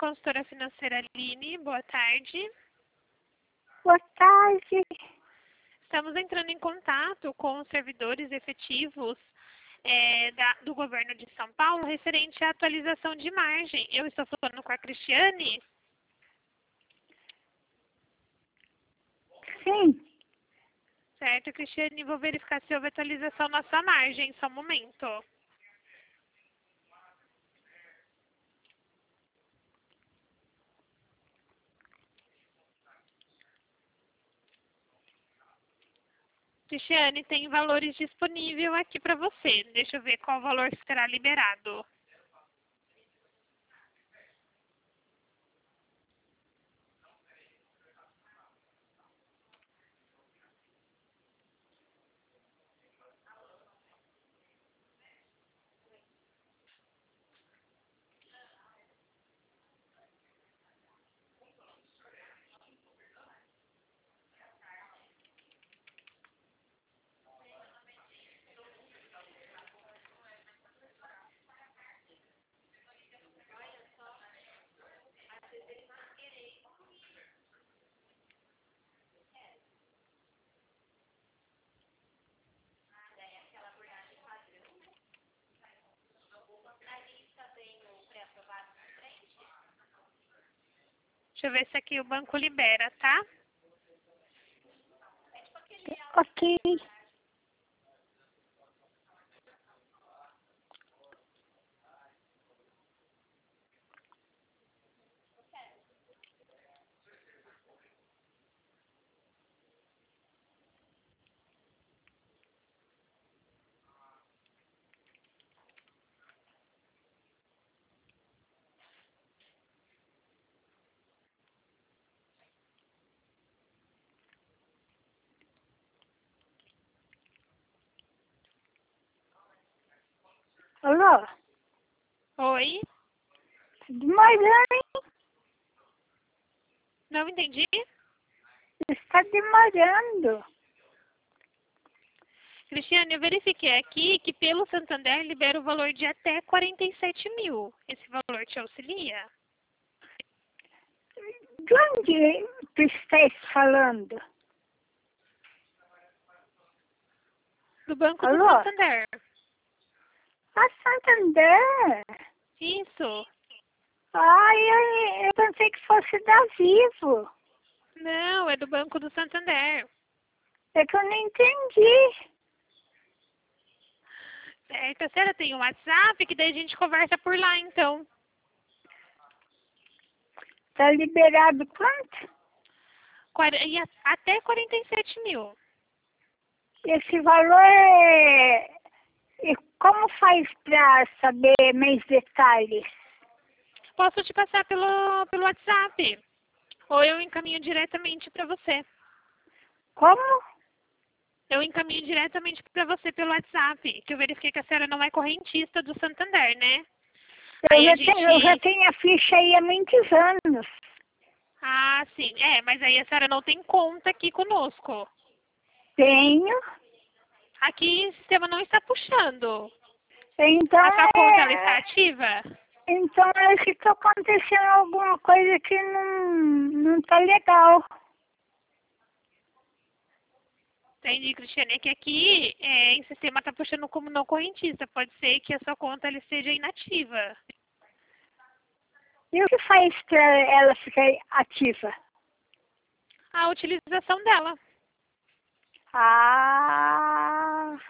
consultora financeira Aline, boa tarde. Boa tarde. Estamos entrando em contato com os servidores efetivos do governo de São Paulo referente à atualização de margem. Eu estou falando com a Cristiane? Sim. Certo, Cristiane, vou verificar se houve atualização na sua margem, só um momento. Cristiane, tem valores disponíveis aqui para você. Deixa eu ver qual valor será liberado. Deixa eu ver se aqui o banco libera, tá? Ok. Alô? Oi? Demorando, hein? Não entendi? Está demorando. Cristiane, eu verifiquei aqui que pelo Santander libera o valor de até 47 mil. Esse valor te auxilia? De onde tu estás falando? Do Banco do Alô? Santander. Ah, Santander. Isso. Eu pensei que fosse da Vivo. Não, é do Banco do Santander. É que eu não entendi. Certo, a senhora tem um WhatsApp que daí a gente conversa por lá, então. Tá liberado quanto? Até 47 mil. Esse valor é... E como faz para saber mais detalhes? Posso te passar pelo WhatsApp. Ou eu encaminho diretamente para você. Como? Eu encaminho diretamente para você pelo WhatsApp, que eu verifiquei que a senhora não é correntista do Santander, né? Eu já tenho a ficha aí há muitos anos. Ah, sim. Mas aí a senhora não tem conta aqui conosco. Tenho. Aqui o sistema não está puxando. Então, A sua conta ela está ativa? Então acho que está acontecendo alguma coisa que não tá legal. Entendi, Cristiane. É que aqui em sistema está puxando como não correntista. Pode ser que a sua conta ela esteja inativa. E o que faz para ela ficar ativa? A utilização dela. Ah...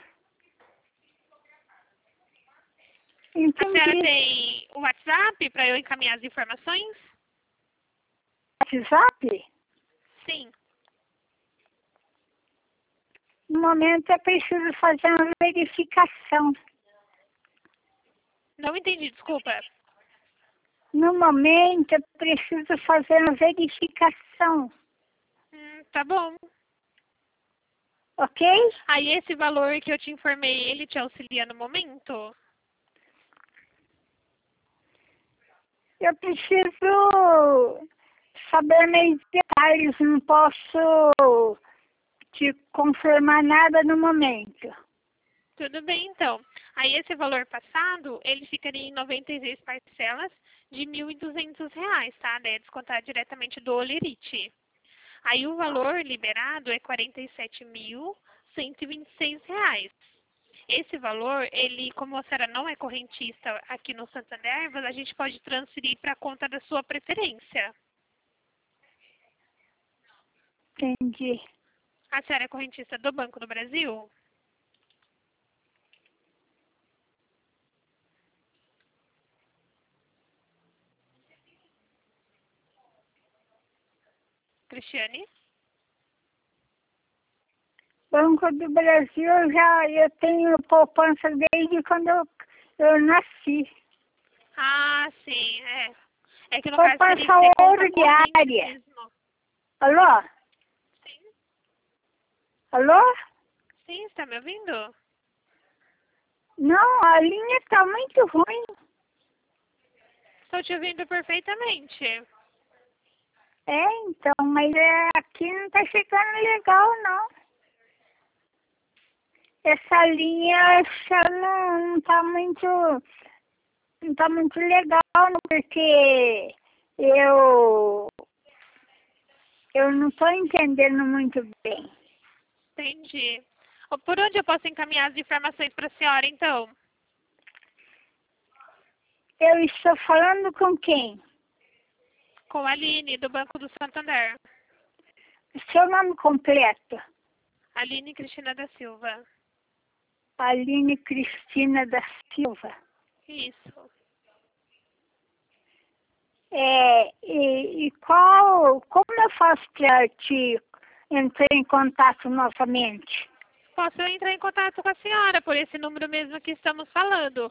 A senhora Entendi. tem o WhatsApp para eu encaminhar as informações? WhatsApp? Sim. No momento é preciso fazer uma verificação. Não entendi, desculpa. No momento é preciso fazer uma verificação. Tá bom. Ok? Aí esse valor que eu te informei, ele te auxilia no momento? Eu preciso saber mais detalhes, não posso te confirmar nada no momento. Tudo bem, então. Aí esse valor passado, ele ficaria em 96 parcelas de R$ 1.200, tá? Daí é descontar diretamente do Olerite. Aí o valor liberado é R$ 47.126. Esse valor, ele, como a senhora não é correntista aqui no Santander, a gente pode transferir para a conta da sua preferência. Entendi. A senhora é correntista do Banco do Brasil? Cristiane? Banco do Brasil, eu tenho poupança desde quando eu nasci. Ah, sim, é. É que no caso teria que Poupança ser conta ouro corrente diária. mesmo. Alô? Sim, Alô? sim, está me ouvindo? Não, a linha está muito ruim. Estou te ouvindo perfeitamente. Então, mas aqui não está chegando legal, não. Essa linha essa não está muito legal, não, porque eu não estou entendendo muito bem. Entendi. Por onde eu posso encaminhar as informações para a senhora, então? Eu estou falando com quem? Com a Aline, do Banco do Santander. Seu nome completo? Aline Cristina da Silva. Aline Cristina da Silva. Isso. Como eu faço para te entrar em contato novamente? Posso entrar em contato com a senhora por esse número mesmo que estamos falando?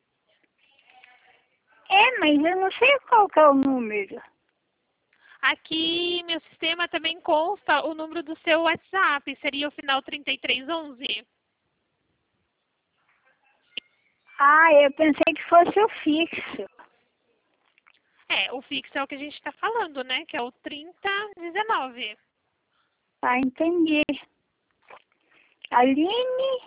Mas eu não sei qual que é o número. Aqui, meu sistema também consta o número do seu WhatsApp. Seria o final 3311. Eu pensei que fosse o fixo. É, o fixo é o que a gente está falando, né? Que é o 3019. Tá, entendi. Aline?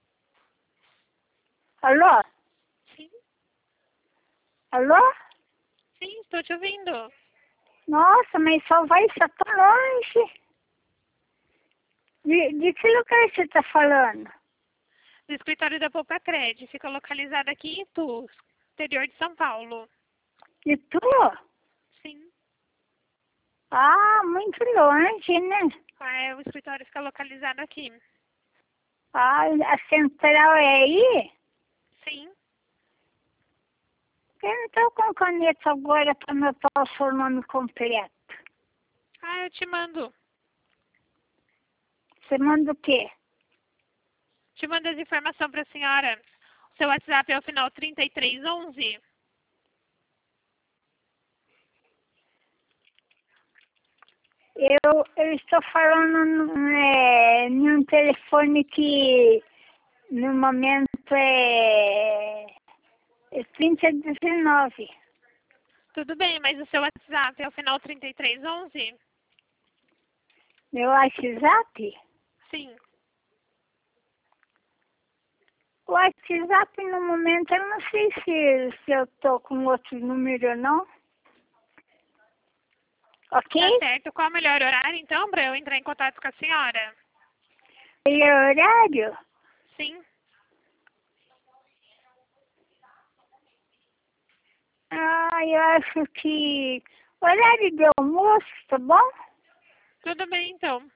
Alô? Sim, Alô? sim, estou te ouvindo. Nossa, mas só vai estar tão longe. De que lugar você está falando? Do escritório da Poupa Cred. Fica localizado aqui em Itu, interior de São Paulo. De tu? Sim. Muito longe, né? O escritório fica localizado aqui. A central é aí? Sim. Eu não estou com caneta agora para anotar o seu nome completo. Eu te mando. Você manda o quê? Te mando as informações para a senhora. O seu WhatsApp é o final 3311. Eu estou falando num telefone que no momento é 3019. Tudo bem, mas o seu WhatsApp é o final 3311? Meu WhatsApp? Sim. O WhatsApp no momento eu não sei se eu estou com outro número ou não. Ok? Tá certo. Qual é o melhor horário, então, para eu entrar em contato com a senhora? E é horário? Sim. Eu acho que horário de almoço, tá bom? Tudo bem, então.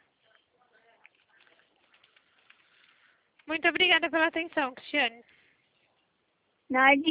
Muito obrigada pela atenção, Cristiane. Na hora de